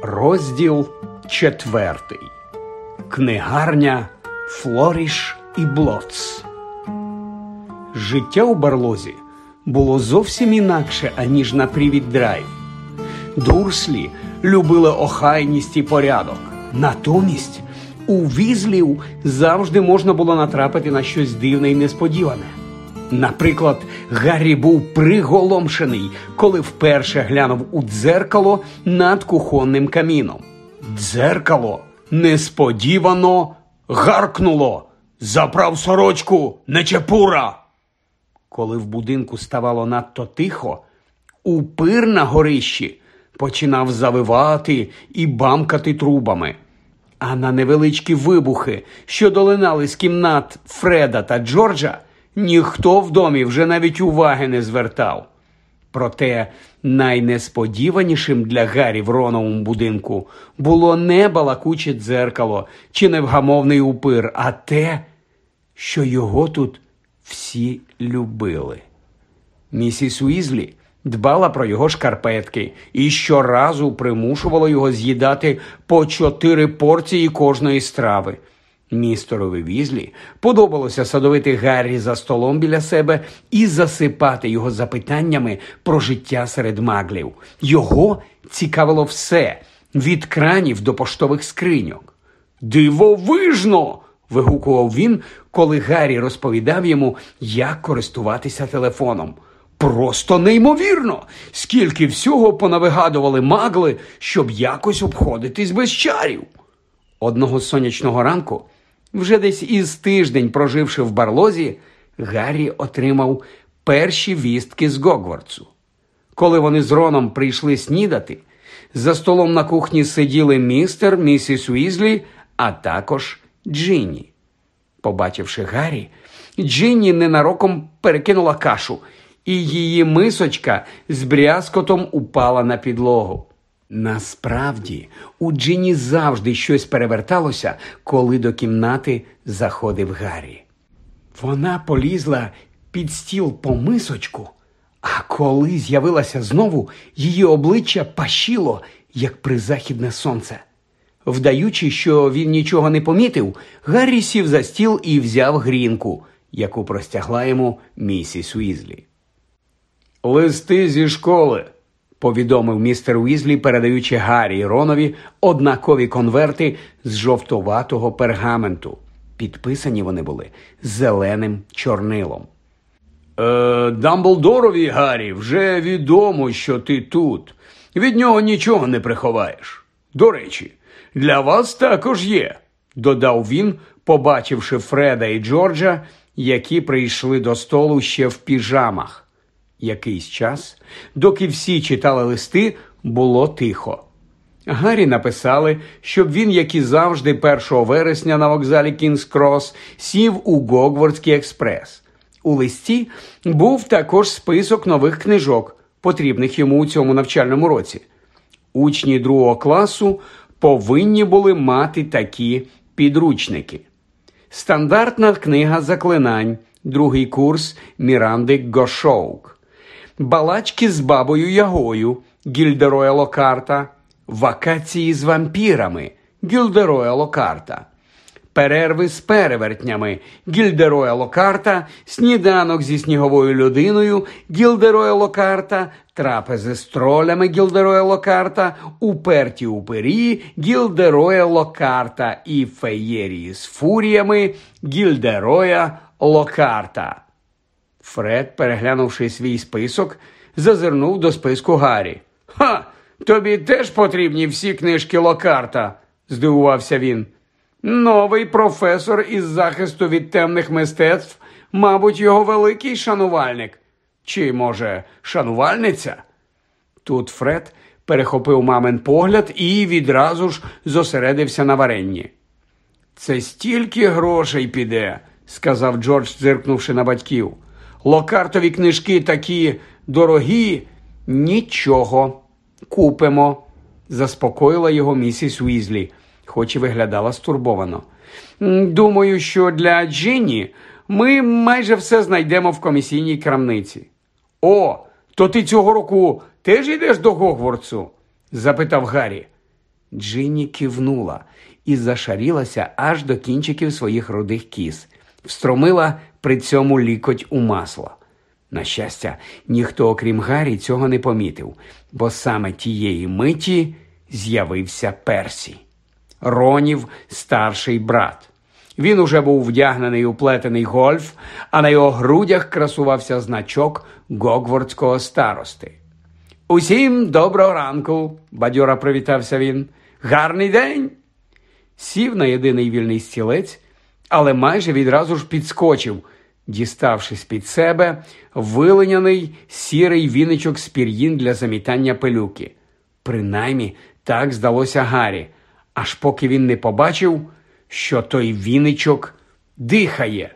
Розділ 4. Книгарня Флоріш і Блоц. Життя у Барлозі було зовсім інакше, аніж на Привіт-драйв. Дурслі любили охайність і порядок. Натомість у Візлів завжди можна було натрапити на щось дивне і несподіване. Наприклад, Гаррі був приголомшений, коли вперше глянув у дзеркало над кухонним каміном. Дзеркало несподівано гаркнуло: «Заправ сорочку, нечепура!» Коли в будинку ставало надто тихо, упир на горищі починав завивати і бамкати трубами. А на невеличкі вибухи, що долинали з кімнат Фреда та Джорджа, ніхто в домі вже навіть уваги не звертав. Проте найнесподіванішим для Гаррі в Роновому будинку було не балакуче дзеркало чи невгамовний упир, а те, що його тут всі любили. Місіс Уізлі дбала про його шкарпетки і щоразу примушувала його з'їдати по 4 порції кожної страви. Містерові Візлі подобалося садовити Гаррі за столом біля себе і засипати його запитаннями про життя серед маглів. Його цікавило все – від кранів до поштових скриньок. «Дивовижно!» – вигукував він, коли Гаррі розповідав йому, як користуватися телефоном. «Просто неймовірно! Скільки всього понавигадували магли, щоб якось обходитись без чарів!» Одного сонячного ранку, вже десь із тиждень проживши в Барлозі, Гаррі отримав перші вістки з Гогвартсу. Коли вони з Роном прийшли снідати, за столом на кухні сиділи місіс Уізлі, а також Джинні. Побачивши Гаррі, Джинні ненароком перекинула кашу, і її мисочка з брязкотом упала на підлогу. Насправді, у Джинні завжди щось переверталося, коли до кімнати заходив Гаррі. Вона полізла під стіл по мисочку, а коли з'явилася знову, її обличчя пашіло, як призахідне сонце. Вдаючи, що він нічого не помітив, Гаррі сів за стіл і взяв грінку, яку простягла йому місіс Уізлі. «Листи зі школи», – повідомив містер Уізлі, передаючи Гаррі і Ронові однакові конверти з жовтуватого пергаменту. Підписані вони були зеленим чорнилом. «Дамблдорові, Гаррі, вже відомо, що ти тут. Від нього нічого не приховаєш. До речі, для вас також є», – додав він, побачивши Фреда і Джорджа, які прийшли до столу ще в піжамах. Якийсь час, доки всі читали листи, було тихо. Гаррі написали, щоб він, як і завжди, 1 вересня на вокзалі Кінгс-Крос сів у Гогвартський експрес. У листі був також список нових книжок, потрібних йому у цьому навчальному році. Учні 2 класу повинні були мати такі підручники. Стандартна книга заклинань, 2-й курс Міранди Гошоук. Балачки з бабою Ягою Гільдероя Локарта, Вакації з вампірами Гільдероя Локарта, Перерви з перевертнями Гільдероя Локарта, Сніданок зі сніговою людиною Гільдероя Локарта, Трапези з тролями Гільдероя Локарта, Уперті упирі Гільдероя Локарта і Феєрії з фуріями Гільдероя Локарта. Фред, переглянувши свій список, зазирнув до списку Гаррі. «Ха! Тобі теж потрібні всі книжки Локарта?» – здивувався він. «Новий професор із захисту від темних мистецтв, мабуть, його великий шанувальник. Чи, може, шанувальниця?» Тут Фред перехопив мамин погляд і відразу ж зосередився на варенні. «Це стільки грошей піде», – сказав Джордж, зиркнувши на батьків. «Локартові книжки такі дорогі». «Нічого, купимо», – заспокоїла його місіс Уізлі, хоч і виглядала стурбовано. «Думаю, що для Джинні ми майже все знайдемо в комісійній крамниці». «О, то ти цього року теж йдеш до Гогвартсу?» – запитав Гаррі. Джинні кивнула і зашарілася аж до кінчиків своїх рудих кіз. Встромила при цьому лікоть у масло. На щастя, ніхто, окрім Гаррі, цього не помітив, бо саме тієї миті з'явився Персі. Ронів старший брат. Він уже був вдягнений у плетений гольф, а на його грудях красувався значок гогвартського старости. «Усім доброго ранку!» – бадьоро привітався він. «Гарний день!» Сів на єдиний вільний стілець, але майже відразу ж підскочив, діставши з-під себе вилиняний сірий віничок з пір'їн для замітання пилюки. Принаймні, так здалося Гаррі, аж поки він не побачив, що той віничок дихає.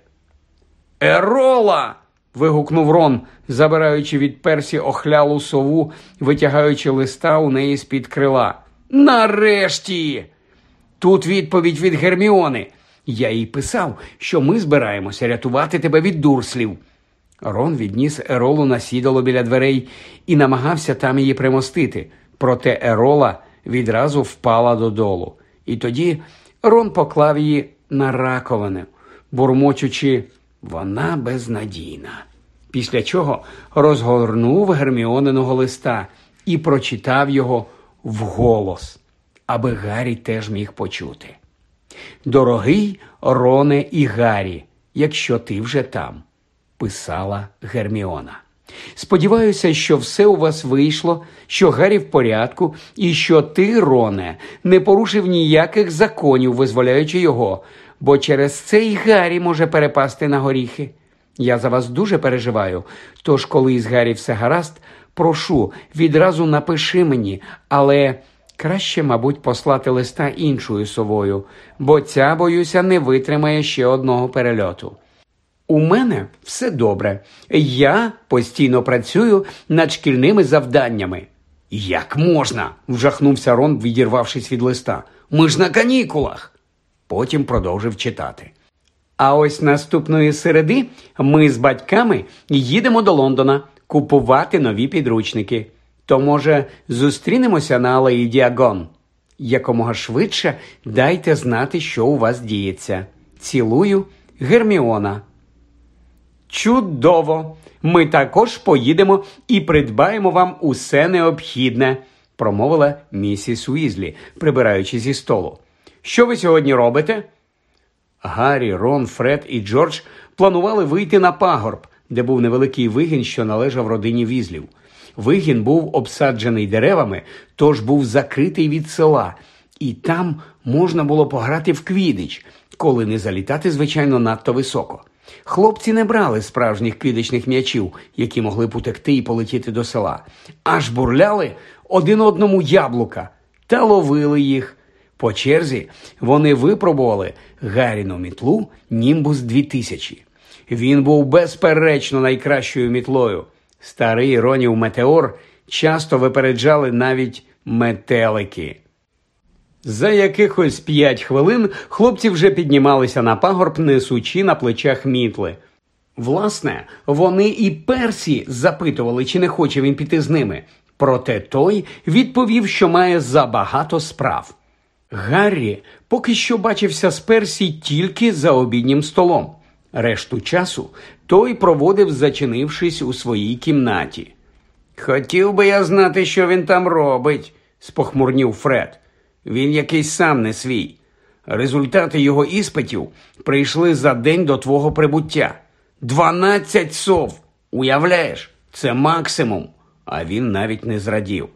«Ерола!» – вигукнув Рон, забираючи від Персі охлялу сову, витягаючи листа у неї з-під крила. «Нарешті!» «Тут відповідь від Герміони. Я їй писав, що ми збираємося рятувати тебе від дурслів». Рон відніс Еролу на сідало біля дверей і намагався там її примостити. Проте Ерола відразу впала додолу. І тоді Рон поклав її на раковину, бурмочучи «вона безнадійна». Після чого розгорнув Герміониного листа і прочитав його вголос, аби Гаррі теж міг почути. «Дорогий Роне і Гаррі, якщо ти вже там», – писала Герміона. «Сподіваюся, що все у вас вийшло, що Гаррі в порядку і що ти, Роне, не порушив ніяких законів, визволяючи його, бо через це й Гаррі може перепасти на горіхи. Я за вас дуже переживаю, тож коли із Гаррі все гаразд, прошу, відразу напиши мені, але краще, мабуть, послати листа іншою совою, бо ця, боюся, не витримає ще одного перельоту. У мене все добре. Я постійно працюю над шкільними завданнями». «Як можна?» – вжахнувся Рон, відірвавшись від листа. «Ми ж на канікулах!» Потім продовжив читати. «А ось наступної середи ми з батьками їдемо до Лондона купувати нові підручники. То, може, зустрінемося на алеї Діагон? Якомога швидше дайте знати, що у вас діється. Цілую, Герміона». «Чудово! Ми також поїдемо і придбаємо вам усе необхідне», – промовила місіс Уізлі, прибираючи зі столу. «Що ви сьогодні робите?» Гаррі, Рон, Фред і Джордж планували вийти на пагорб, де був невеликий вигін, що належав родині Візлів. Вигін був обсаджений деревами, тож був закритий від села, і там можна було пограти в квідич, коли не залітати, звичайно, надто високо. Хлопці не брали справжніх квідичних м'ячів, які могли б утекти і полетіти до села, аж бурляли один одному яблука та ловили їх. По черзі вони випробували Гарріну мітлу Німбус 2000. Він був безперечно найкращою мітлою. Старий Ронів метеор часто випереджали навіть метелики. За якихось 5 хвилин хлопці вже піднімалися на пагорб, несучи на плечах мітли. Власне, вони і Персі запитували, чи не хоче він піти з ними. Проте той відповів, що має забагато справ. Гаррі поки що бачився з Персі тільки за обіднім столом. Решту часу той проводив, зачинившись у своїй кімнаті. «Хотів би я знати, що він там робить», – спохмурнів Фред. «Він якийсь сам не свій. Результати його іспитів прийшли за день до твого прибуття. 12 сов! Уявляєш? Це максимум!» А він навіть не зрадів.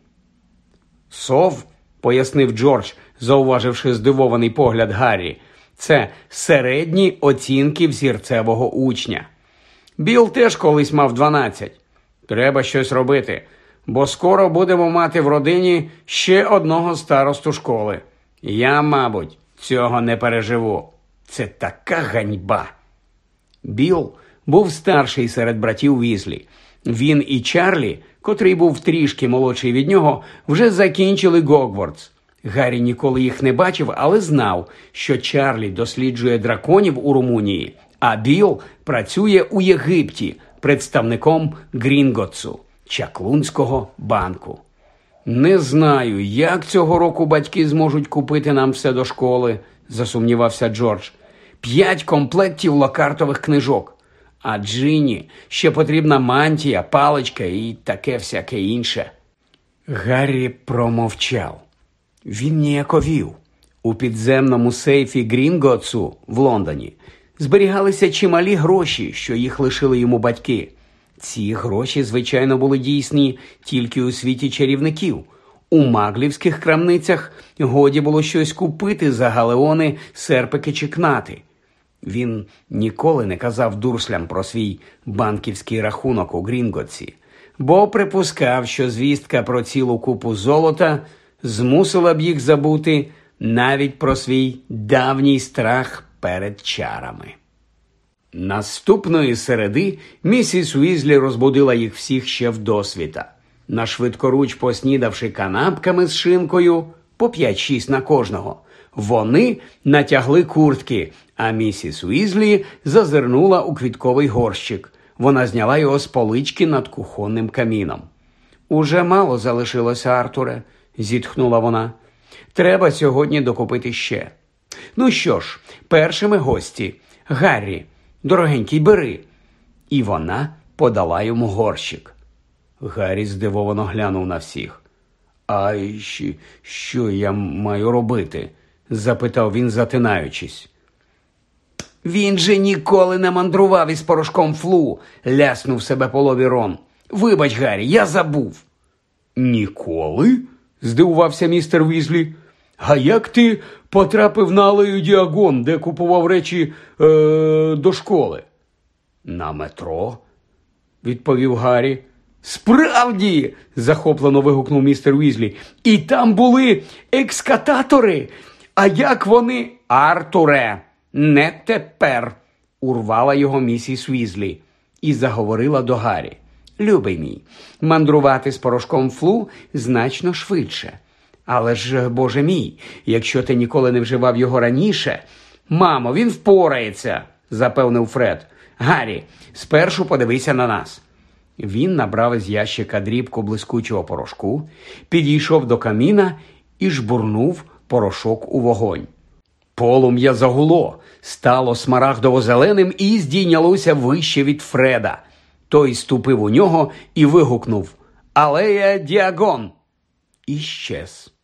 «Сов», – пояснив Джордж, зауваживши здивований погляд Гаррі, – це середні оцінки взірцевого учня. Біл теж колись мав 12. Треба щось робити, бо скоро будемо мати в родині ще одного старосту школи. Я, мабуть, цього не переживу. Це така ганьба». Біл був старший серед братів Візлі. Він і Чарлі, котрий був трішки молодший від нього, вже закінчили Гогвартс. Гаррі ніколи їх не бачив, але знав, що Чарлі досліджує драконів у Румунії, а Біл працює у Єгипті представником Грінготсу, чаклунського банку. Не знаю, як цього року батьки зможуть купити нам все до школи, засумнівався Джордж. 5 комплектів локартових книжок. А Джині ще потрібна мантія, паличка і таке всяке інше. Гаррі промовчав. Він ніяковів. У підземному сейфі Грінготсу в Лондоні зберігалися чималі гроші, що їх лишили йому батьки. Ці гроші, звичайно, були дійсні тільки у світі чарівників. У маглівських крамницях годі було щось купити за галеони, серпики чи кнати. Він ніколи не казав дурслям про свій банківський рахунок у Грінготсі, бо припускав, що звістка про цілу купу золота змусила б їх забути навіть про свій давній страх перед чарами. Наступної середи місіс Уізлі розбудила їх всіх ще вдосвіта. Нашвидкоруч поснідавши канапками з шинкою, по 5-6 на кожного, вони натягли куртки, а місіс Уізлі зазирнула у квітковий горщик. Вона зняла його з полички над кухонним каміном. «Уже мало залишилося, Артуре», – зітхнула вона. «Треба сьогодні докупити ще. Ну що ж, першими гості. Гаррі, дорогенький, бери». І вона подала йому горщик. Гаррі здивовано глянув на всіх. «А що я маю робити?» – запитав він, затинаючись. «Він же ніколи не мандрував із порошком Флу», – ляснув себе по лобі Рон. «Вибач, Гаррі, я забув». «Ніколи?» – здивувався містер Візлі. «А як ти потрапив на алею Діагон, де купував речі до школи?» «На метро», – відповів Гаррі. «Справді!» – захоплено вигукнув містер Візлі. «І там були екскататори! А як вони...» «Артуре, не тепер!» – урвала його місіс Візлі і заговорила до Гаррі. «Любий мій, мандрувати з порошком Флу значно швидше. Але ж, Боже мій, якщо ти ніколи не вживав його раніше...» «Мамо, він впорається!» – запевнив Фред. «Гаррі, спершу подивися на нас». Він набрав із ящика дрібку блискучого порошку, підійшов до каміна і жбурнув порошок у вогонь. Полум'я загуло, стало смарагдово-зеленим і здійнялося вище від Фреда. Той ступив у нього і вигукнув «Алея Діагон!» і щез.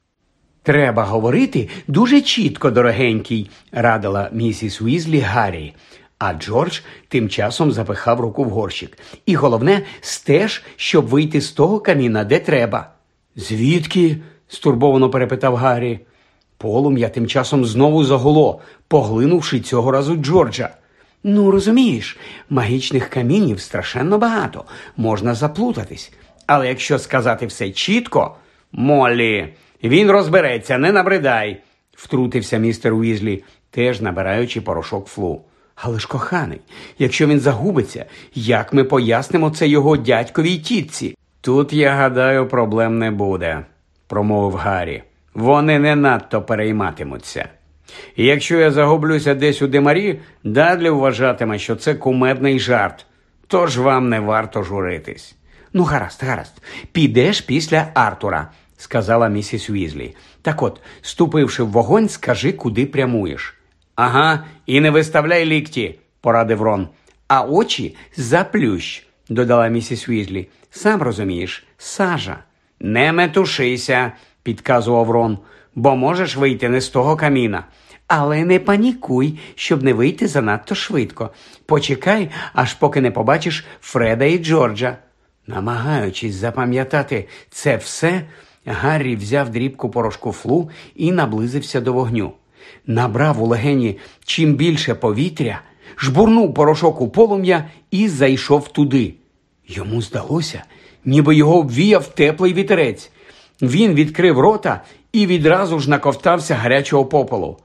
«Треба говорити дуже чітко, дорогенький», – радила місіс Уізлі Гаррі. А Джордж тим часом запихав руку в горщик. «І головне, стеж, щоб вийти з того каміна, де треба». «Звідки?» – стурбовано перепитав Гаррі. Полум'я тим часом знову загуло, поглинувши цього разу Джорджа. «Ну, розумієш, магічних камінів страшенно багато, можна заплутатись. Але якщо сказати все чітко...» «Моллі, він розбереться, не набридай», – втрутився містер Уізлі, теж набираючи порошок Флу. «Але ж, коханий, якщо він загубиться, як ми пояснимо це його дядьковій тітці?» «Тут, я гадаю, проблем не буде», – промовив Гаррі. «Вони не надто перейматимуться. І якщо я загублюся десь у Демарі, Дадлі вважатиме, що це кумедний жарт. Тож вам не варто журитись». «Ну, гаразд, підеш після Артура», – сказала місіс Уізлі. «Так от, ступивши в вогонь, скажи, куди прямуєш». «Ага, і не виставляй лікті», – порадив Рон. «А очі заплющ», – додала місіс Уізлі. «Сам розумієш, сажа». «Не метушися», – підказував Рон, «бо можеш вийти не з того каміна». «Але не панікуй, щоб не вийти занадто швидко. Почекай, аж поки не побачиш Фреда і Джорджа». Намагаючись запам'ятати це все, Гаррі взяв дрібку порошку Флу і наблизився до вогню. Набрав у легені чим більше повітря, жбурнув порошок у полум'я і зайшов туди. Йому здалося, ніби його обвіяв теплий вітерець. Він відкрив рота і відразу ж наковтався гарячого попелу.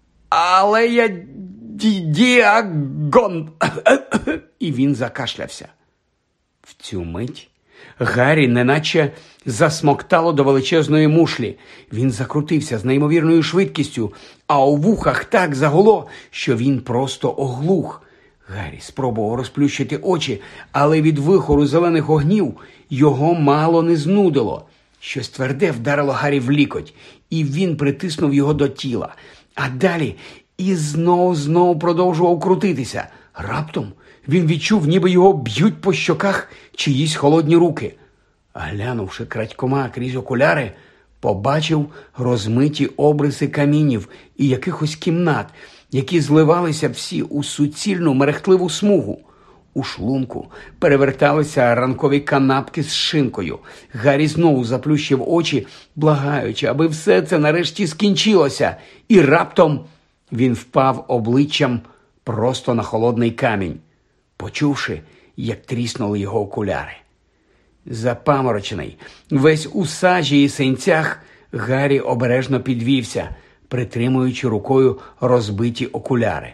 «Але я Діагон!» І він закашлявся. В цю мить Гаррі неначе засмоктало до величезної мушлі. Він закрутився з неймовірною швидкістю, а у вухах так загуло, що він просто оглух. Гаррі спробував розплющити очі, але від вихору зелених огнів його мало не знудило. Щось тверде вдарило Гаррі в лікоть, і він притиснув його до тіла. А далі і знову продовжував крутитися. Раптом він відчув, ніби його б'ють по щоках чиїсь холодні руки. Глянувши крадькома крізь окуляри, побачив розмиті обриси камінів і якихось кімнат, які зливалися всі у суцільну мерехтливу смугу. У шлунку переверталися ранкові канапки з шинкою. Гаррі знову заплющив очі, благаючи, аби все це нарешті скінчилося. І раптом він впав обличчям просто на холодний камінь, почувши, як тріснули його окуляри. Запаморочений, весь у сажі і синцях, Гаррі обережно підвівся, притримуючи рукою розбиті окуляри.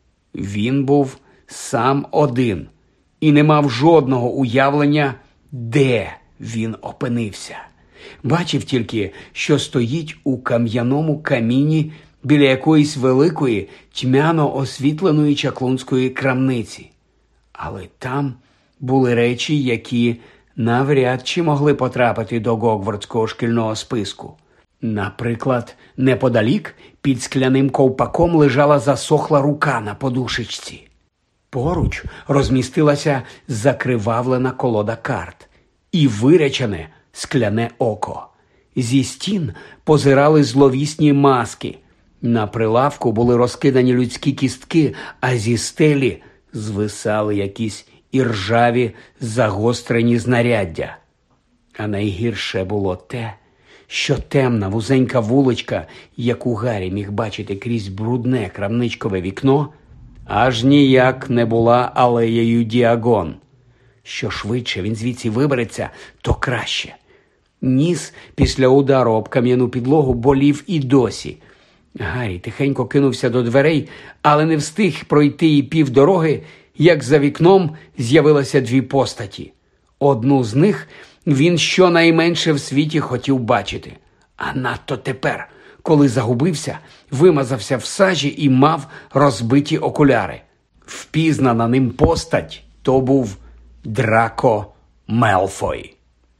Він був сам один і не мав жодного уявлення, де він опинився. Бачив тільки, що стоїть у кам'яному каміні біля якоїсь великої, тьмяно освітленої чаклунської крамниці. Але там були речі, які навряд чи могли потрапити до Гогвартського шкільного списку. Наприклад, неподалік під скляним ковпаком лежала засохла рука на подушечці. Поруч розмістилася закривавлена колода карт і вирячене скляне око. Зі стін позирали зловісні маски. На прилавку були розкидані людські кістки, а зі стелі звисали якісь іржаві загострені знаряддя. А найгірше було те, що темна вузенька вуличка, яку Гаррі міг бачити крізь брудне крамничкове вікно, аж ніяк не була алеєю Діагон. Що швидше він звідси вибереться, то краще. Ніс після удару об кам'яну підлогу болів і досі. Гаррі тихенько кинувся до дверей, але не встиг пройти і півдороги, як за вікном з'явилося дві постаті. Одну з них він щонайменше в світі хотів бачити. А надто тепер, коли загубився, вимазався в сажі і мав розбиті окуляри. Впізнана ним постать то був Драко Мелфой.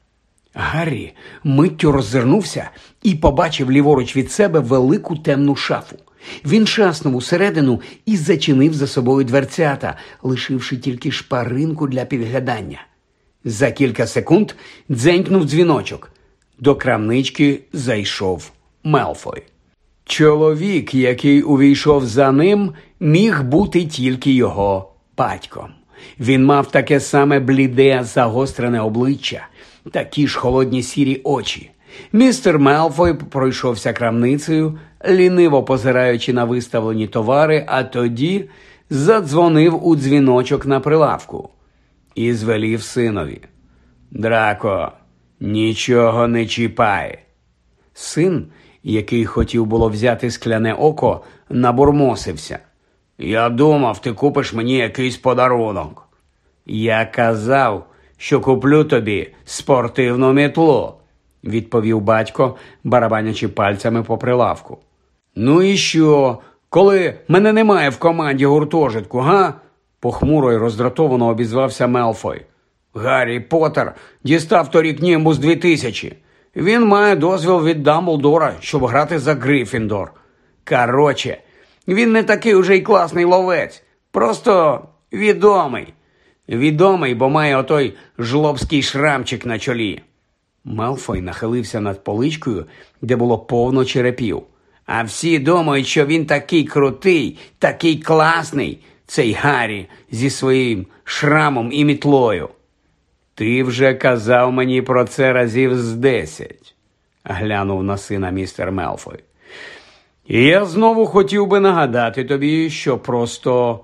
Гаррі миттю роззирнувся і побачив ліворуч від себе велику темну шафу. Він шаснув усередину і зачинив за собою дверцята, лишивши тільки шпаринку для підглядання. За кілька секунд дзенькнув дзвіночок. До крамнички зайшов Мелфой. Чоловік, який увійшов за ним, міг бути тільки його батьком. Він мав таке саме бліде, загострене обличчя, такі ж холодні сірі очі. Містер Мелфой пройшовся крамницею, ліниво позираючи на виставлені товари, а тоді задзвонив у дзвіночок на прилавку і звелів синові: «Драко, нічого не чіпай». Син, який хотів було взяти скляне око, набурмосився: «Я думав, ти купиш мені якийсь подарунок». «Я казав, що куплю тобі спортивну мітлу», – відповів батько, барабанячи пальцями по прилавку. «Ну і що, коли мене немає в команді гуртожитку, га?» – похмуро й роздратовано обізвався Мелфой. «Гаррі Поттер дістав торік Німбус 2000. Він має дозвіл від Дамблдора, щоб грати за Гриффіндор. Короче, він не такий уже й класний ловець, просто відомий. Відомий, бо має отой жлобський шрамчик на чолі». Мелфой нахилився над поличкою, де було повно черепів. «А всі думають, що він такий крутий, такий класний, цей Гаррі зі своїм шрамом і мітлою». «Ти вже казав мені про це разів з 10», – глянув на сина містер Мелфой. «І я знову хотів би нагадати тобі, що просто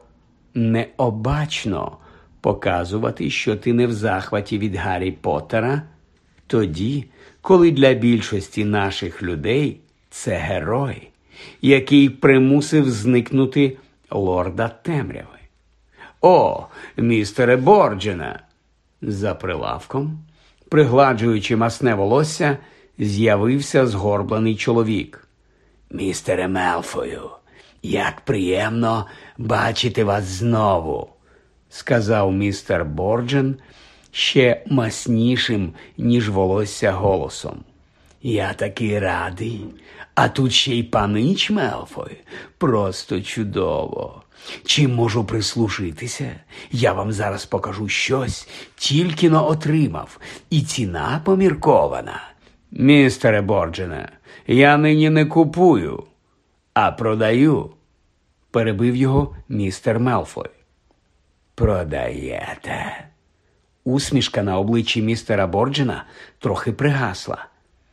необачно показувати, що ти не в захваті від Гаррі Поттера, тоді, коли для більшості наших людей це герой, який примусив зникнути лорда Темряви. О, містере Борджене!» За прилавком, пригладжуючи масне волосся, з'явився згорблений чоловік. «Містере Мелфою, як приємно бачити вас знову», – сказав містер Борджен ще маснішим, ніж волосся, голосом. Я такий радий. А тут ще й панич Мелфой. Просто чудово. Чим можу прислужитися? Я вам зараз покажу щось, тільки-но отримав. І ціна поміркована. Містере Борджене, я нині не купую, а продаю. Перебив його містер Мелфой. Продаєте? Усмішка на обличчі містера Борджена трохи пригасла.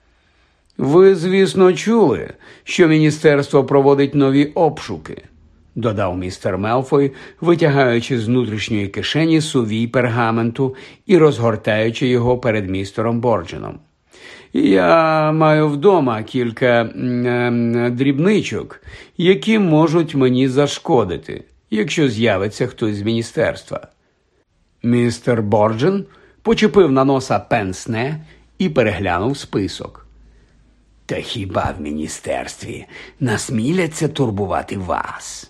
Ви, звісно, чули, що міністерство проводить нові обшуки, додав містер Мелфой, витягаючи з внутрішньої кишені сувій пергаменту і розгортаючи його перед містером Бордженом. Я маю вдома кілька дрібничок, які можуть мені зашкодити, якщо з'явиться хтось з міністерства. Містер Борджен почепив на носа пенсне і переглянув список. Та хіба в міністерстві насміляться турбувати вас?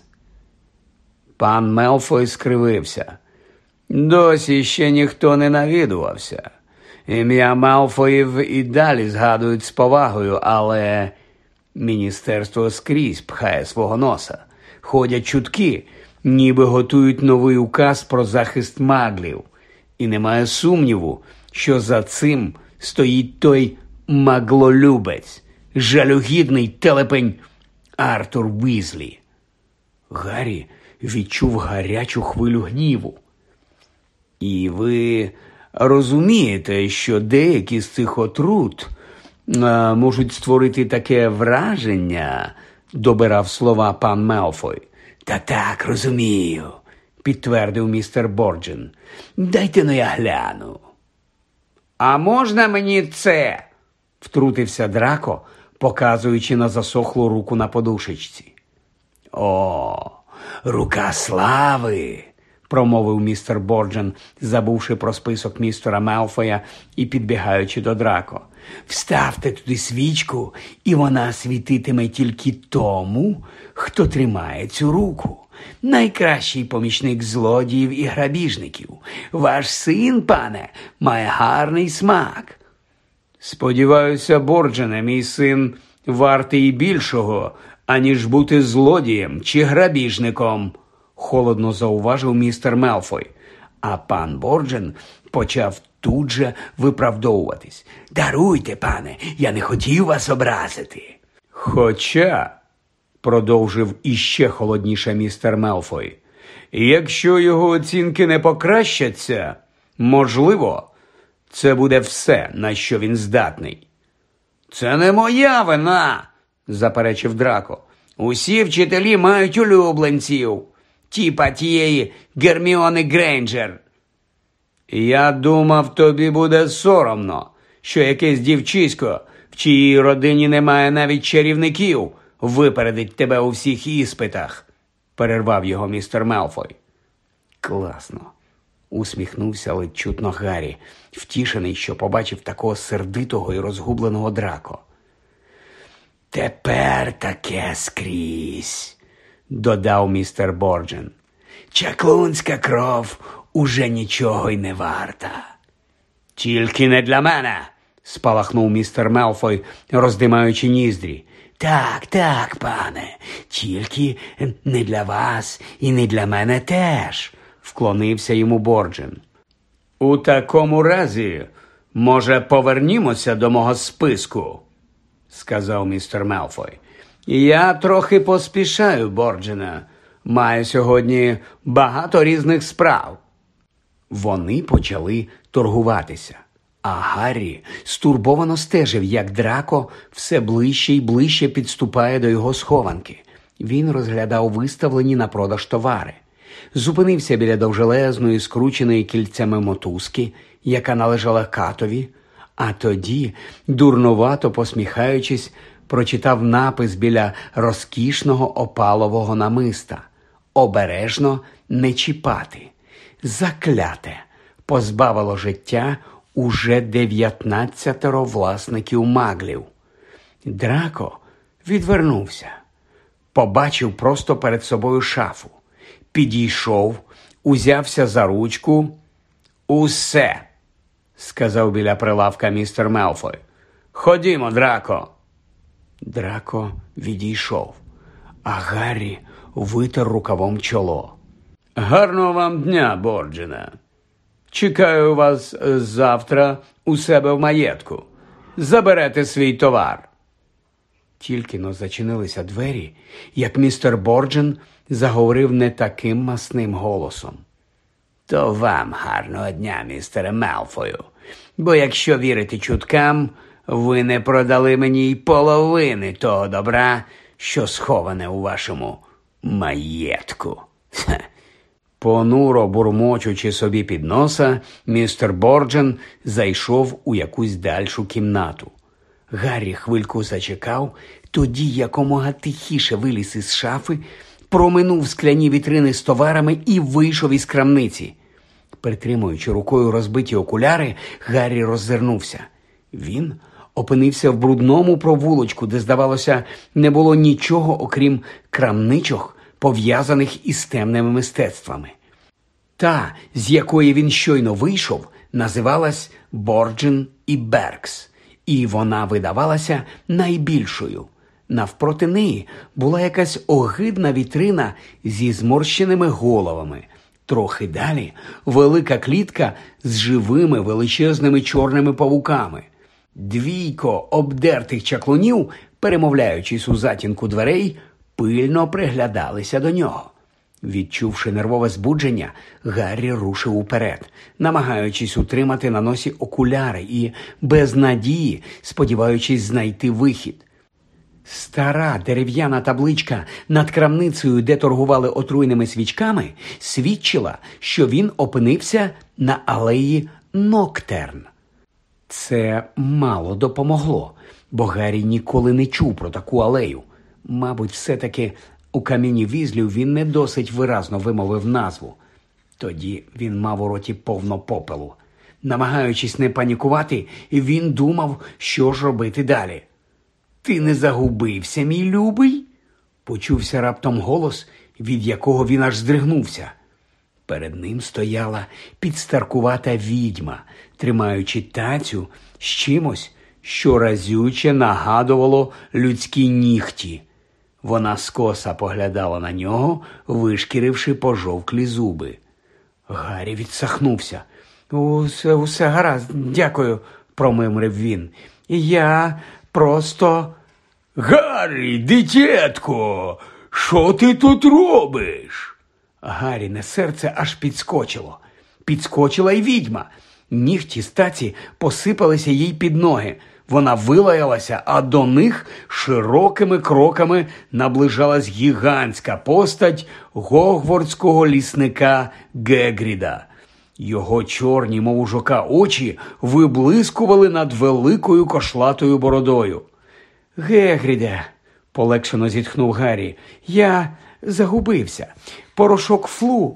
Пан Мелфой скривився. Досі ще ніхто не навідувався. Ім'я Мелфоїв і далі згадують з повагою, але міністерство скрізь пхає свого носа. Ходять чутки, ніби готують новий указ про захист маглів. І немає сумніву, що за цим стоїть той маглолюбець, жалюгідний телепень Артур Уізлі. Гаррі відчув гарячу хвилю гніву. І ви розумієте, що деякі з цих отрут можуть створити таке враження, добирав слова пан Мелфой. Та так, розумію, підтвердив містер Борджен. Дайте-но я гляну. А можна мені це? Втрутився Драко, показуючи на засохлу руку на подушечці. О, рука слави, промовив містер Борджен, забувши про список містера Мелфоя і підбігаючи до Драко. Вставте туди свічку, і вона світитиме тільки тому, хто тримає цю руку. Найкращий помічник злодіїв і грабіжників. Ваш син, пане, має гарний смак. Сподіваюся, Борджене, мій син вартий більшого, аніж бути злодієм чи грабіжником, холодно зауважив містер Мелфой. А пан Борджен почав тут же виправдовуватись. Даруйте, пане, я не хотів вас образити. Хоча, продовжив іще холодніше містер Мелфой, якщо його оцінки не покращаться, можливо, це буде все, на що він здатний. Це не моя вина, заперечив Драко. Усі вчителі мають улюбленців, тіпа тієї Герміони Грейнджер. Я думав, тобі буде соромно, що якесь дівчисько, в чиїй родині немає навіть чарівників, випередить тебе у всіх іспитах, перервав його містер Мелфой. Класно, усміхнувся ледь чутно Гаррі, втішений, що побачив такого сердитого і розгубленого Драко. Тепер таке скрізь, додав містер Борджен. Чаклунська кров уже нічого й не варта. Тільки не для мене, спалахнув містер Мелфой, роздимаючи ніздрі. Так, пане, тільки не для вас і не для мене теж, вклонився йому Борджен. У такому разі, може, повернімося до мого списку, сказав містер Мелфой. Я трохи поспішаю, Борджене. Маю сьогодні багато різних справ. Вони почали торгуватися, а Гаррі стурбовано стежив, як Драко все ближче і ближче підступає до його схованки. Він розглядав виставлені на продаж товари. Зупинився біля довжелезної, скрученої кільцями мотузки, яка належала Катові, а тоді, дурнувато посміхаючись, прочитав напис біля розкішного опалового намиста. Обережно не чіпати. Закляте позбавило життя уже 19 власників маглів. Драко відвернувся. Побачив просто перед собою шафу. Підійшов, узявся за ручку. «Усе», – сказав біля прилавка містер Мелфой. Ходімо, Драко. Драко відійшов, а Гаррі витер рукавом чоло. Гарного вам дня, Борджине. Чекаю вас завтра у себе в маєтку. Заберете свій товар. Тільки-но зачинилися двері, як містер Борджин заговорив не таким масним голосом. То вам гарного дня, містере Мелфою, бо якщо вірити чуткам, ви не продали мені й половини того добра, що сховане у вашому маєтку. Понуро бурмочучи собі під носа, містер Борджин зайшов у якусь дальшу кімнату. Гаррі хвильку зачекав, тоді якомога тихіше виліз із шафи, проминув скляні вітрини з товарами і вийшов із крамниці. Притримуючи рукою розбиті окуляри, Гаррі роззирнувся. Він опинився в брудному провулочку, де, здавалося, не було нічого, окрім крамничок, пов'язаних із темними мистецтвами. Та, з якої він щойно вийшов, називалась Борджин і Беркс, і вона видавалася найбільшою. Навпроти неї була якась огидна вітрина зі зморщеними головами. Трохи далі велика клітка з живими величезними чорними павуками. Двійко обдертих чаклунів, перемовляючись у затінку дверей, пильно приглядалися до нього. Відчувши нервове збудження, Гаррі рушив уперед, намагаючись утримати на носі окуляри і, без надії, сподіваючись знайти вихід. Стара дерев'яна табличка над крамницею, де торгували отруйними свічками, свідчила, що він опинився на алеї Ноктерн. Це мало допомогло, бо Гаррі ніколи не чув про таку алею. Мабуть, все-таки у каміні візлів він не досить виразно вимовив назву. Тоді він мав у роті повно попелу. Намагаючись не панікувати, він думав, що ж робити далі. «Ти не загубився, мій любий?» – почувся раптом голос, від якого він аж здригнувся. Перед ним стояла підстаркувата відьма, тримаючи тацю з чимось, що разюче нагадувало людські нігті. Вона скоса поглядала на нього, вишкіривши пожовклі зуби. Гаррі відсахнувся. Усе гаразд, дякую», – промимрив він. «Я просто...» «Гаррі, дитятко, що ти тут робиш?» Гарріне серце аж підскочило. Підскочила й відьма. Нігті з таці посипалися їй під ноги. Вона вилаялася, а до них широкими кроками наближалась гігантська постать гогвартського лісника Гегріда. Його чорні, мов у жука, очі виблискували над великою кошлатою бородою. «Гегріде», – полегшено зітхнув Гаррі, – «я загубився. Порошок Флу».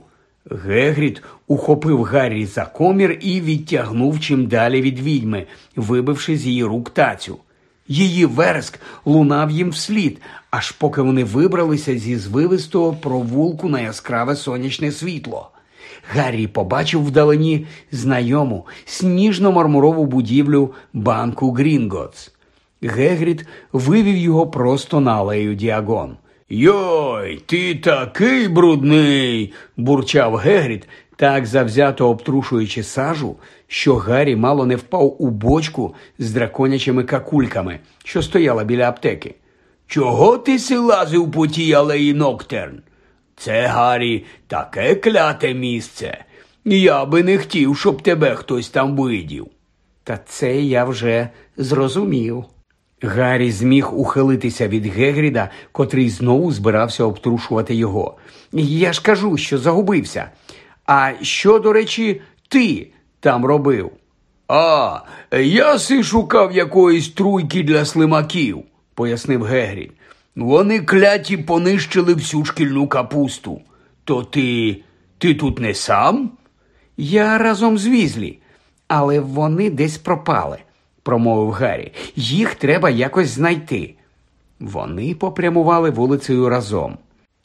Гегрід ухопив Гаррі за комір і відтягнув чим далі від відьми, вибивши з її рук тацю. Її вереск лунав їм вслід, аж поки вони вибралися зі звивистого провулку на яскраве сонячне світло. Гаррі побачив вдалині знайому сніжно-мармурову будівлю банку Грінготс. Гегрід вивів його просто на алею Діагон. «Йой, ти такий брудний!» – бурчав Гегрід, так завзято обтрушуючи сажу, що Гаррі мало не впав у бочку з драконячими какульками, що стояла біля аптеки. «Чого ти си лазив по тій алеї Ноктерн? Це, Гаррі, таке кляте місце. Я би не хотів, щоб тебе хтось там видів». «Та це я вже зрозумів». Гаррі зміг ухилитися від Гегріда, котрий знову збирався обтрушувати його. «Я ж кажу, що загубився. А що, до речі, ти там робив?» «А, я си шукав якоїсь труйки для слимаків», – пояснив Гегрід. «Вони кляті понищили всю шкільну капусту. То ти тут не сам?» «Я разом з Візлі, але вони десь пропали», – промовив Гаррі. «Їх треба якось знайти». Вони попрямували вулицею разом.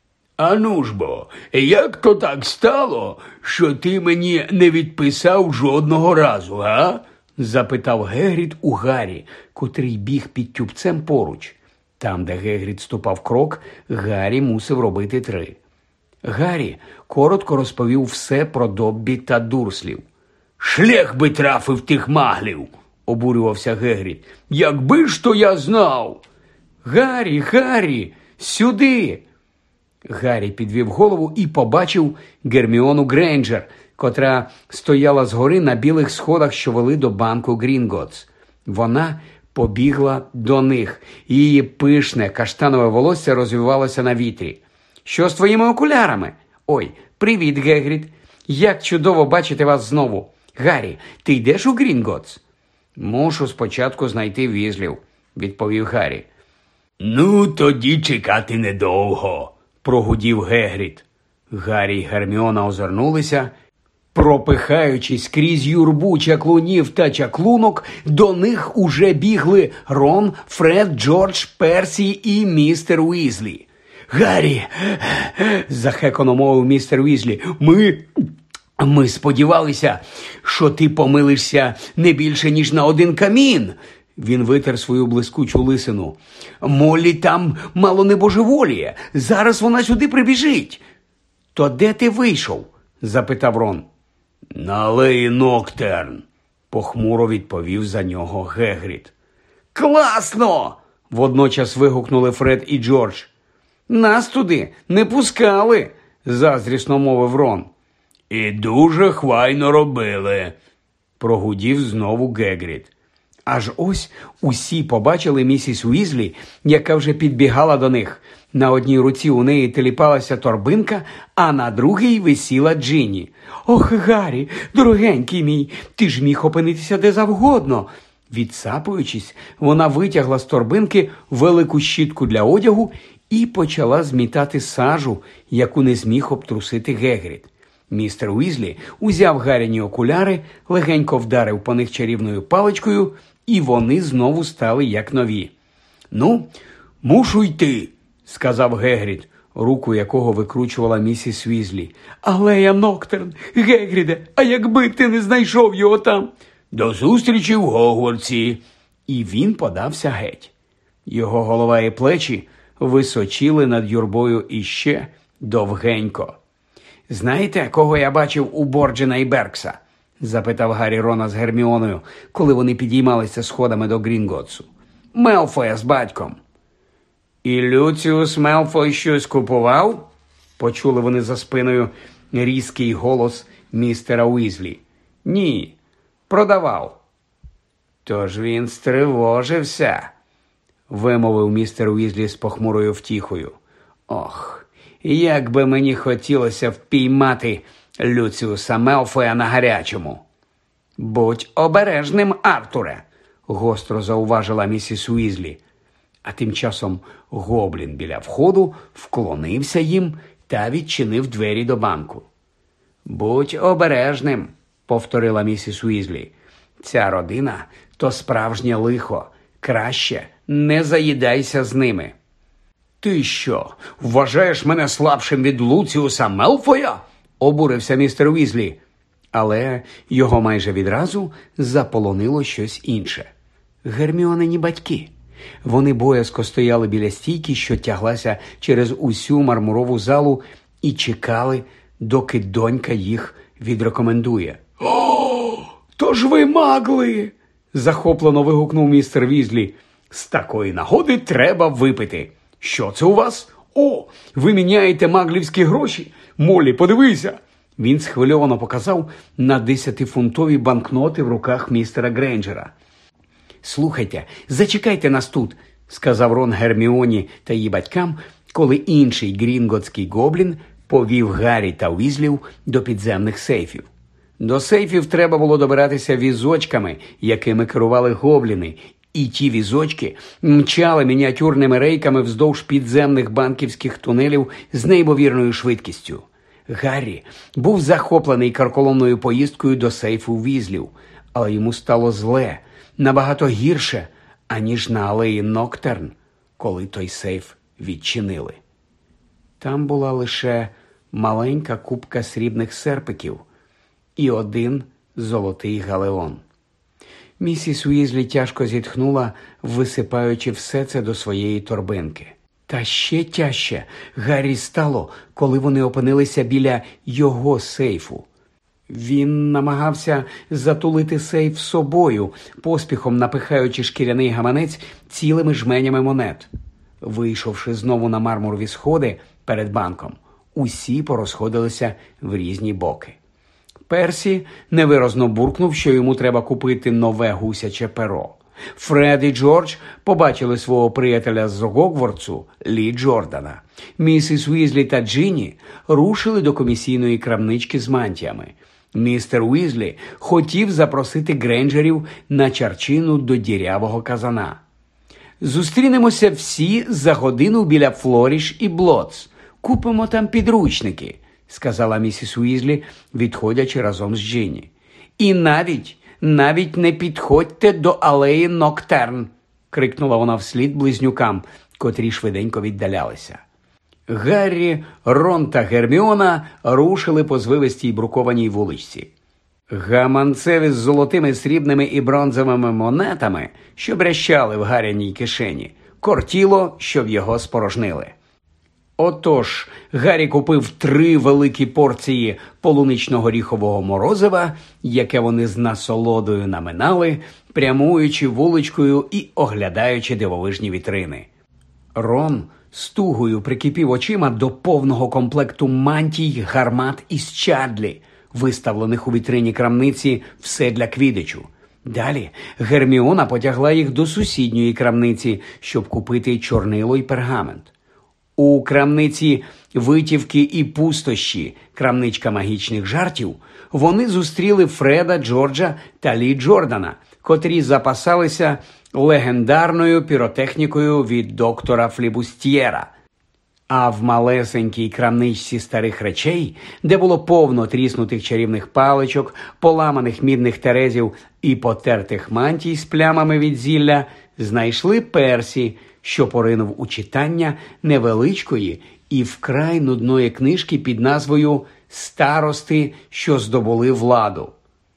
«Ану ж бо, як то так стало, що ти мені не відписав жодного разу, га?» запитав Гегрід у Гаррі, котрий біг під тюбцем поруч. Там, де Гегрід ступав крок, Гаррі мусив робити 3. Гаррі коротко розповів все про Доббі та Дурслів. «Шлях би трафив тих маглів!» – обурювався Гегрід. «Якби ж то я знав!» «Гаррі, Гаррі, сюди!» Гаррі підвів голову і побачив Герміону Грейнджер, котра стояла згори на білих сходах, що вели до банку Грінготс. Вона побігла до них. Її пишне каштанове волосся розвивалося на вітрі. «Що з твоїми окулярами?» «Ой, привіт, Гегрід. Як чудово бачити вас знову. Гаррі, ти йдеш у Грінготс?» «Мушу спочатку знайти Візлів», – відповів Гаррі. «Ну, тоді чекати недовго», – прогудів Гегрід. Гаррі й Герміона озирнулися. Пропихаючись крізь юрбу чаклунів та чаклунок, до них уже бігли Рон, Фред, Джордж, Персі і містер Уізлі. «Гаррі!» – захекано мовив містер Уізлі. Ми сподівалися, що ти помилишся не більше, ніж на 1 камін. Він витер свою блискучу лисину. «Моллі там мало не божеволіє. Зараз вона сюди прибіжить». «То де ти вийшов?» – запитав Рон. «На алеї Ноктерн», – похмуро відповів за нього Гегрід. «Класно!» – водночас вигукнули Фред і Джордж. «Нас туди не пускали», – заздрісно мовив Рон. «І дуже хвайно робили», – прогудів знову Гегрід. Аж ось усі побачили місіс Уізлі, яка вже підбігала до них. На одній руці у неї теліпалася торбинка, а на другій висіла Джинні. «Ох, Гаррі, дорогенький мій, ти ж міг опинитися де завгодно!» Відсапуючись, вона витягла з торбинки велику щітку для одягу і почала змітати сажу, яку не зміг обтрусити Гегрід. Містер Уізлі узяв Гарріні окуляри, легенько вдарив по них чарівною паличкою, і вони знову стали як нові. «Ну, мушу йти», – сказав Гегрід, руку якого викручувала місіс Уізлі. «Алея Ноктерн, Гегріде, а якби ти не знайшов його там?» «До зустрічі в Гогвартсі!» І він подався геть. Його голова і плечі височили над юрбою іще довгенько. «Знаєте, кого я бачив у Борджена і Беркса?» – запитав Гаррі Рона з Герміоною, коли вони підіймалися сходами до Грінготсу. «Мелфоя з батьком». «І Люціус Мелфой щось купував?» – почули вони за спиною різкий голос містера Уізлі. «Ні, продавав». «Тож він стривожився», – вимовив містер Уізлі з похмурою втіхою. «Ох, як би мені хотілося впіймати Люціуса Мелфоя на гарячому». «Будь обережним, Артуре», – гостро зауважила місіс Уізлі. А тим часом гоблін біля входу вклонився їм та відчинив двері до банку. «Будь обережним», – повторила місіс Уізлі. «Ця родина – то справжнє лихо. Краще не заїдайся з ними». «Ти що, вважаєш мене слабшим від Люціуса Мелфоя?» – обурився містер Уізлі. Але його майже відразу заполонило щось інше. Герміонині батьки. Вони боязко стояли біля стійки, що тяглася через усю мармурову залу, і чекали, доки донька їх відрекомендує. «О, то ж ви магли!» – захоплено вигукнув містер Візлі. «З такої нагоди треба випити. Що це у вас? О, ви міняєте маглівські гроші? Моллі, подивися!» Він схвильовано показав на 10-фунтові банкноти в руках містера Грейнджера. «Слухайте, зачекайте нас тут», – сказав Рон Герміоні та її батькам, коли інший грінготський гоблін повів Гаррі та Уізлів до підземних сейфів. До сейфів треба було добиратися візочками, якими керували гобліни, і ті візочки мчали мініатюрними рейками вздовж підземних банківських тунелів з неймовірною швидкістю. Гаррі був захоплений карколомною поїздкою до сейфу Візлів, але йому стало зле, набагато гірше, аніж на алеї Ноктерн, коли той сейф відчинили. Там була лише маленька купка срібних серпиків і один золотий галеон. Місіс Уізлі тяжко зітхнула, висипаючи все це до своєї торбинки. Та ще тяжче Гаррі стало, коли вони опинилися біля його сейфу. Він намагався затулити сейф собою, поспіхом напихаючи шкіряний гаманець цілими жменями монет. Вийшовши знову на мармурові сходи перед банком, усі порозходилися в різні боки. Персі невиразно буркнув, що йому треба купити нове гусяче перо. Фред і Джордж побачили свого приятеля з Гогвартсу Лі Джордана. Місіс Уізлі та Джинні рушили до комісійної крамнички з мантіями. Містер Уізлі хотів запросити Грейнджерів на чарчину до дірявого казана. «Зустрінемося всі за годину біля Флоріш і Блоц. Купимо там підручники», – сказала місіс Уізлі, відходячи разом з Джинні. «І навіть не підходьте до алеї Ноктерн», – крикнула вона вслід близнюкам, котрі швиденько віддалялися. Гаррі, Рон та Герміона рушили по звивистій брукованій вуличці. Гаманцеві з золотими, срібними і бронзовими монетами, що брящали в Гарряній кишені, кортіло, щоб його спорожнили. Отож, Гаррі купив 3 великі порції полунично-горіхового морозива, яке вони з насолодою наминали, прямуючи вуличкою і оглядаючи дивовижні вітрини. Рон з тугою прикипів очима до повного комплекту мантій, гармат і чадлі, виставлених у вітрині крамниці «Все для квіддичу». Далі Герміона потягла їх до сусідньої крамниці, щоб купити чорнило й пергамент. У крамниці «Витівки і пустощі», крамничка магічних жартів, вони зустріли Фреда, Джорджа та Лі Джордана, котрі запасалися легендарною піротехнікою від доктора Флібустьєра. А в малесенькій крамничці старих речей, де було повно тріснутих чарівних паличок, поламаних мідних терезів і потертих мантій з плямами від зілля, знайшли Персі, що поринув у читання невеличкої і вкрай нудної книжки під назвою «Старости, що здобули владу».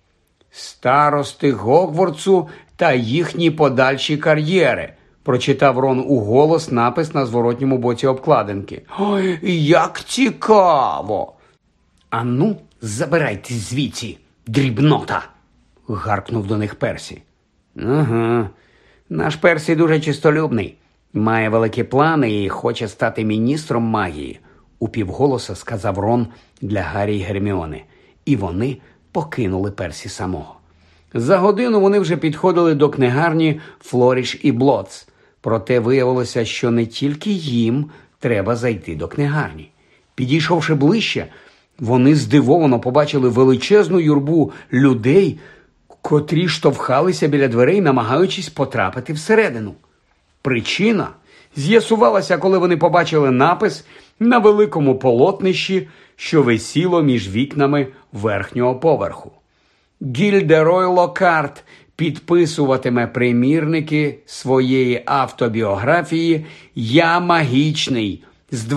«Старости Гогвартсу та їхні подальші кар'єри», прочитав Рон уголос напис на зворотньому боці обкладинки. «Ой, як цікаво!» «Ану, забирайте звідси, дрібнота!» – гаркнув до них Персі. «Ага, наш Персі дуже чистолюбний, має великі плани і хоче стати міністром магії», – упівголоса сказав Рон для Гаррі й Герміони. І вони покинули Персі самого. За годину вони вже підходили до книгарні «Флоріш і Блоц». Проте виявилося, що не тільки їм треба зайти до книгарні. Підійшовши ближче, вони здивовано побачили величезну юрбу людей, котрі штовхалися біля дверей, намагаючись потрапити всередину. Причина з'ясувалася, коли вони побачили напис на великому полотнищі, що висіло між вікнами верхнього поверху. Гільдерой Локарт підписуватиме примірники своєї автобіографії «Я магічний» з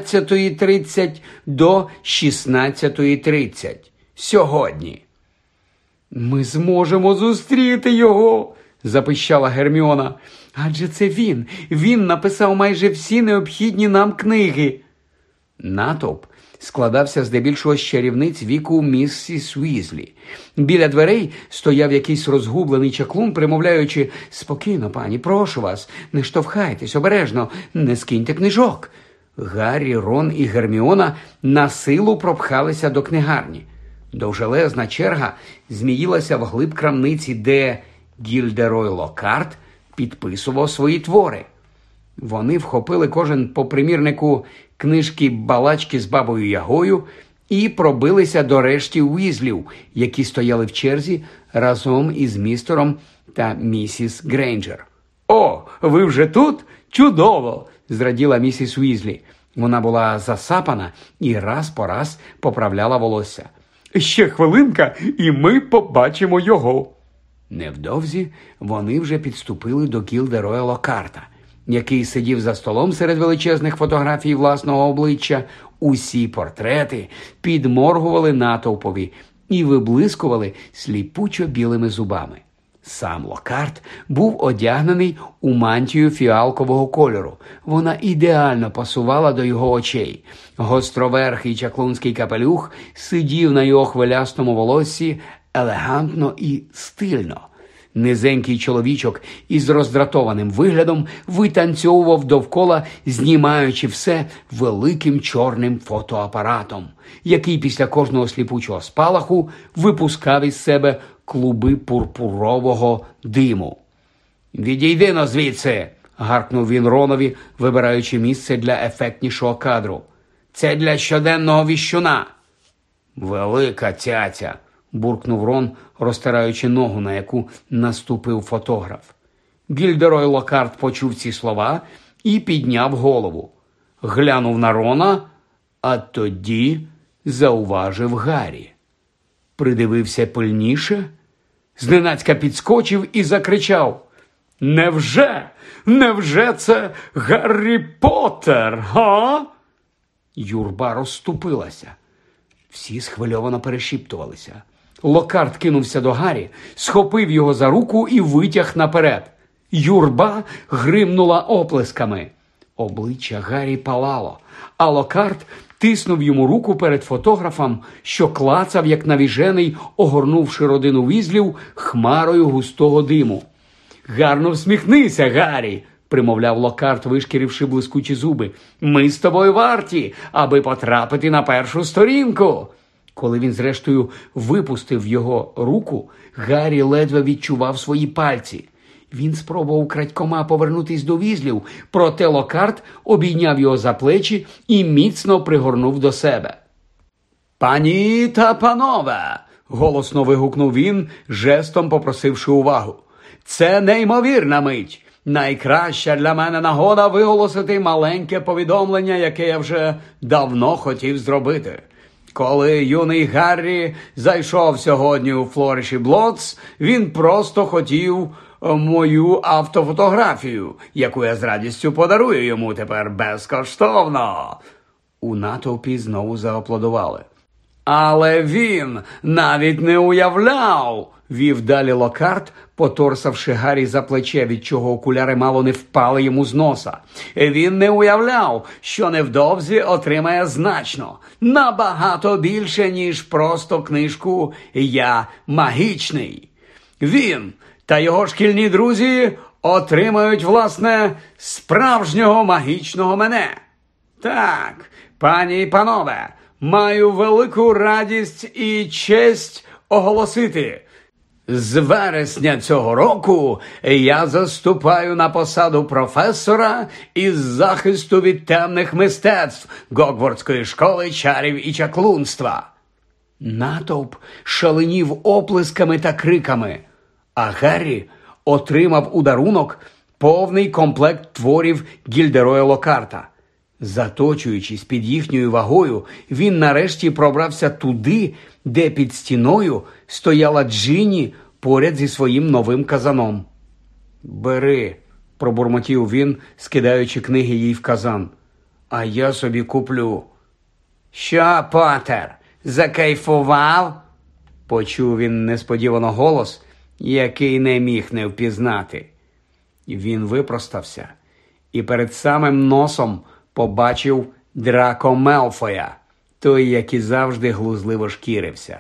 12:30 до 16:30 сьогодні. «Ми зможемо зустріти його!» – запищала Герміона. «Адже це він! Він написав майже всі необхідні нам книги!» Натовп складався здебільшого з чарівниць віку місіс Уізлі. Біля дверей стояв якийсь розгублений чаклун, примовляючи: «Спокійно, пані, прошу вас, не штовхайтесь, обережно, не скиньте книжок». Гаррі, Рон і Герміона на силу пропхалися до книгарні. Довжелезна черга зміїлася вглиб крамниці, де Гільдерой Локарт підписував свої твори. Вони вхопили кожен по примірнику книжки «Балачки з бабою Ягою» і пробилися до решті Уізлів, які стояли в черзі разом із містером та місіс Грейнджер. «О, ви вже тут? Чудово!» – зраділа місіс Уізлі. Вона була засапана і раз по раз поправляла волосся. «Ще хвилинка, і ми побачимо його!» Невдовзі вони вже підступили до Гільдероя Локарта, який сидів за столом серед величезних фотографій власного обличчя. Усі портрети підморгували натовпові і виблискували сліпучо білими зубами. Сам Локарт був одягнений у мантію фіалкового кольору. Вона ідеально пасувала до його очей. Гостроверхий чаклунський капелюх сидів на його хвилястому волоссі елегантно і стильно. Низенький чоловічок із роздратованим виглядом витанцьовував довкола, знімаючи все великим чорним фотоапаратом, який після кожного сліпучого спалаху випускав із себе клуби пурпурового диму. «Відійди-но звідси!» – гаркнув він Ронові, вибираючи місце для ефектнішого кадру. «Це для щоденного віщуна!» «Велика цяця!» – буркнув Рон, розтираючи ногу, на яку наступив фотограф. Гільдерой Локарт почув ці слова і підняв голову. Глянув на Рона, а тоді зауважив Гаррі. Придивився пильніше, зненацька підскочив і закричав: «Невже? Невже це Гаррі Поттер, га?» Юрба розступилася. Всі схвильовано перешіптувалися. Локарт кинувся до Гаррі, схопив його за руку і витяг наперед. Юрба гримнула оплесками. Обличчя Гаррі палало, а Локарт тиснув йому руку перед фотографом, що клацав, як навіжений, огорнувши родину Візлів хмарою густого диму. «Гарно всміхнися, Гаррі!» – примовляв Локарт, вишкіривши блискучі зуби. «Ми з тобою варті, аби потрапити на першу сторінку!» Коли він, зрештою, випустив його руку, Гаррі ледве відчував свої пальці. Він спробував крадькома повернутись до Візлів, проте Локарт обійняв його за плечі і міцно пригорнув до себе. «Пані та панове!» – голосно вигукнув він, жестом попросивши увагу. «Це неймовірна мить! Найкраща для мене нагода виголосити маленьке повідомлення, яке я вже давно хотів зробити. Коли юний Гаррі зайшов сьогодні у Флоріші Блотс, він просто хотів мою автофотографію, яку я з радістю подарую йому тепер безкоштовно». У натовпі знову зааплодували. «Але він навіть не уявляв», – вів далі Локарт, поторсавши Гаррі за плече, від чого окуляри мало не впали йому з носа. «Він не уявляв, що невдовзі отримає значно, набагато більше, ніж просто книжку «Я магічний». Він та його шкільні друзі отримають, власне, справжнього магічного мене. Так, пані і панове, маю велику радість і честь оголосити. З вересня цього року я заступаю на посаду професора із захисту від темних мистецтв Гогвартської школи чарів і чаклунства». Натовп шаленів оплесками та криками, а Гаррі отримав у дарунок повний комплект творів Гільдероя Локарта. Заточуючись під їхньою вагою, він нарешті пробрався туди, де під стіною стояла Джинні поряд зі своїм новим казаном. «Бери», – пробурмотів він, скидаючи книги їй в казан, – «а я собі куплю». «Що, Поттер, закайфував?» – почув він несподівано голос, який не міг не впізнати. Він випростався і перед самим носом побачив Драко Мелфоя, той, як і завжди, глузливо шкірився.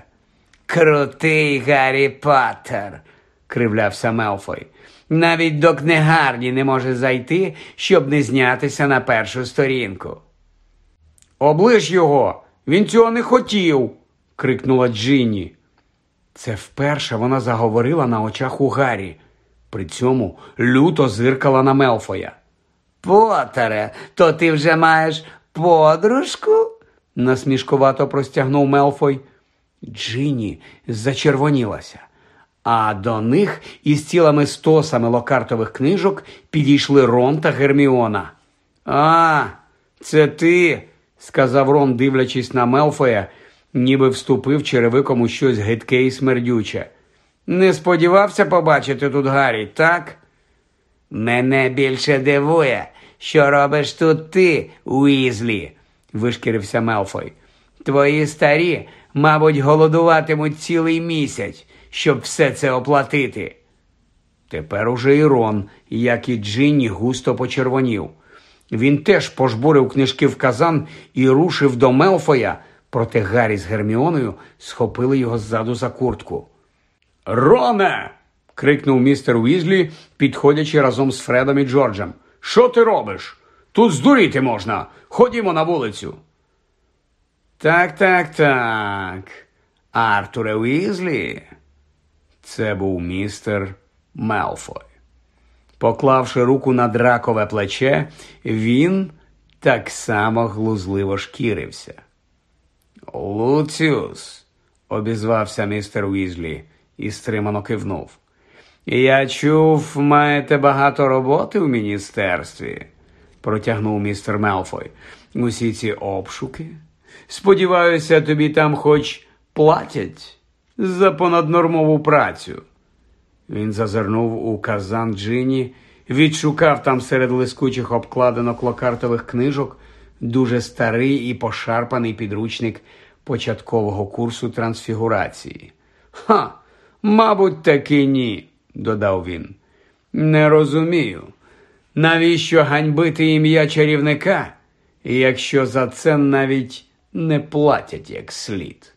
«Крутий Гаррі Поттер!» – кривлявся Мелфой. «Навіть до книгарні не може зайти, щоб не знятися на першу сторінку». «Оближ його! Він цього не хотів!» – крикнула Джинні. Це вперше вона заговорила на очах у Гаррі. При цьому люто зиркала на Мелфоя. «Поттере, то ти вже маєш подружку?» – насмішкувато простягнув Мелфой. Джинні зачервонілася, а до них із цілими стосами локартових книжок підійшли Рон та Герміона. «А, це ти!» – сказав Рон, дивлячись на Мелфоя, ніби вступив черевиком у щось гидке і смердюче. «Не сподівався побачити тут Гаррі, так?» «Мене більше дивує, що робиш тут ти, Уізлі», – вишкірився Мелфой. «Твої старі, мабуть, голодуватимуть цілий місяць, щоб все це оплатити». Тепер уже і Рон, як і Джинні, густо почервонів. Він теж пожбурив книжки в казан і рушив до Мелфоя, проте Гаррі з Герміоною схопили його ззаду за куртку. «Роне!» – крикнув містер Уізлі, підходячи разом з Фредом і Джорджем. «Що ти робиш? Тут здуріти можна. Ходімо на вулицю». Так. Артуре Уізлі. Це був містер Мелфой. Поклавши руку на Дракове плече, він так само глузливо шкірився. «Луціус», – обізвався містер Уізлі і стримано кивнув. «Я чув, маєте багато роботи в міністерстві», – протягнув містер Мелфой. «Усі ці обшуки? Сподіваюся, тобі там хоч платять за понаднормову працю». Він зазирнув у казан Джинні, відшукав там серед лискучих обкладинок локартових книжок дуже старий і пошарпаний підручник початкового курсу трансфігурації. «Ха, мабуть, таки ні», – додав він. «Не розумію, навіщо ганьбити ім'я чарівника, якщо за це навіть не платять як слід».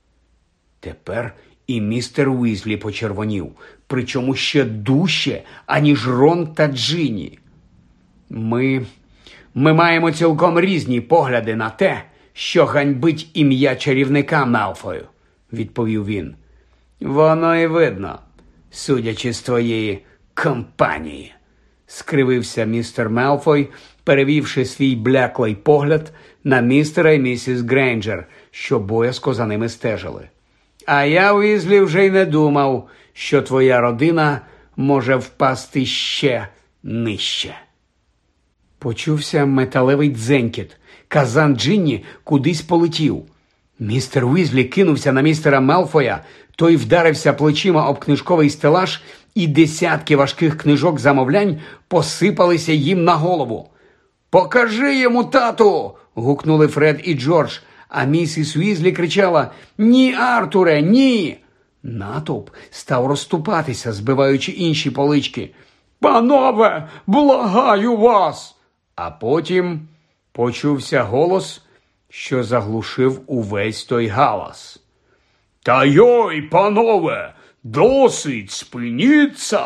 Тепер і містер Уізлі почервонів, причому ще дужче, аніж Рон та Джинні. Ми маємо цілком різні погляди на те, що ганьбить ім'я чарівника Мелфою, відповів він. «Воно і видно, судячи з твоєї компанії», скривився містер Мелфой, перевівши свій бляклий погляд на містера і місіс Грейнджер, що боязко за ними стежили. «А я, Уізлі, вже й не думав, що твоя родина може впасти ще нижче». Почувся металевий дзенькіт. Казан Джинні кудись полетів. Містер Уізлі кинувся на містера Мелфоя, той вдарився плечима об книжковий стелаж, і десятки важких книжок замовлянь посипалися їм на голову. «Покажи йому, тату!» – гукнули Фред і Джордж, а місіс Уізлі кричала: «Ні, Артуре, ні!» Натовп став розступатися, збиваючи інші полички. «Панове, благаю вас!» А потім почувся голос, що заглушив увесь той галас. «Та йой, панове, досить, спиніться!»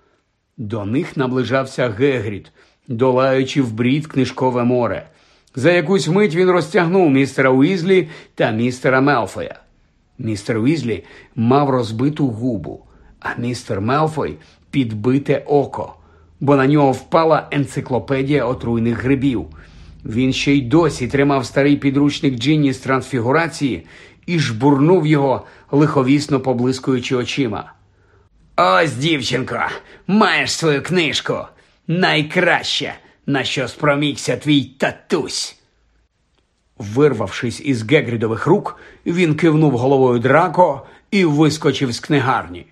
До них наближався Гегрід, долаючи вбрід книжкове море. За якусь мить він розтягнув містера Уізлі та містера Мелфоя. Містер Уізлі мав розбиту губу, а містер Мелфой – підбите око, бо на нього впала енциклопедія отруйних грибів. Він ще й досі тримав старий підручник Джинні з трансфігурації і жбурнув його, лиховісно поблискуючи очима. «Ось, дівчинко, маєш свою книжку. Найкраще, на що спромігся твій татусь». Вирвавшись із Гегрідових рук, він кивнув головою Драко і вискочив з книгарні.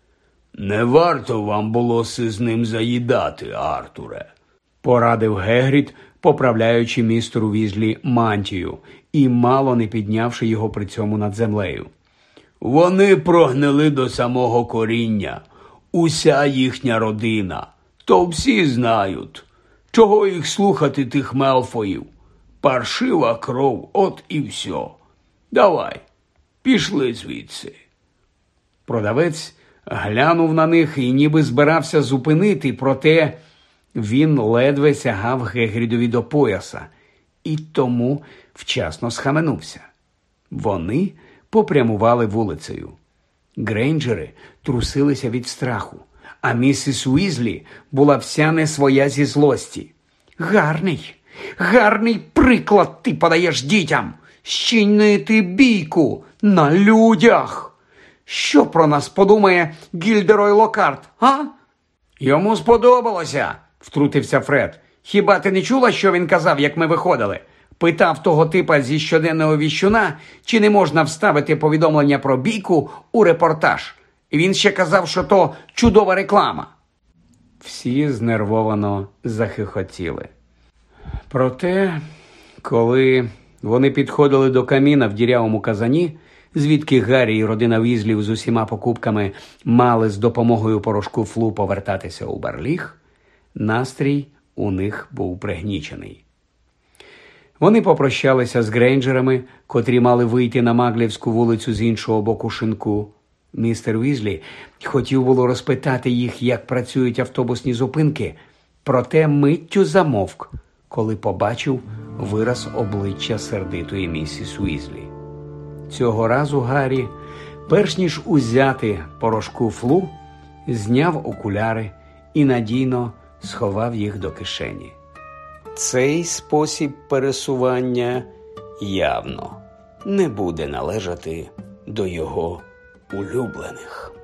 «Не варто вам було з ним заїдати, Артуре», – порадив Гегрід, поправляючи містеру Візлі мантію і мало не піднявши його при цьому над землею. «Вони прогнили до самого коріння, уся їхня родина, то всі знають. Чого їх слухати, тих Мелфоїв? Паршива кров, от і все. Давай, пішли звідси». Продавець глянув на них і ніби збирався зупинити, проте він ледве сягав Гегрідові до пояса і тому вчасно схаменувся. Вони попрямували вулицею. Грейнджери трусилися від страху, а місіс Уізлі була вся не своя зі злості. Гарний приклад ти подаєш дітям! Щинити бійку на людях! Що про нас подумає Гільдерой Локарт, а?» «Йому сподобалося», – втрутився Фред. «Хіба ти не чула, що він казав, як ми виходили? Питав того типа зі щоденного віщуна, чи не можна вставити повідомлення про бійку у репортаж. Він ще казав, що то чудова реклама». Всі знервовано захихотіли. Проте, коли вони підходили до каміна в дірявому казані, звідки Гаррі і родина Візлів з усіма покупками мали з допомогою порошку Флу повертатися у Барліг, настрій у них був пригнічений. Вони попрощалися з Грейнджерами, котрі мали вийти на Маглівську вулицю з іншого боку шинку. Містер Візлі хотів було розпитати їх, як працюють автобусні зупинки, проте миттю замовк, коли побачив вираз обличчя сердитої місіс Візлі. Цього разу Гаррі, перш ніж узяти порошку Флу, зняв окуляри і надійно сховав їх до кишені. Цей спосіб пересування явно не буде належати до його улюблених.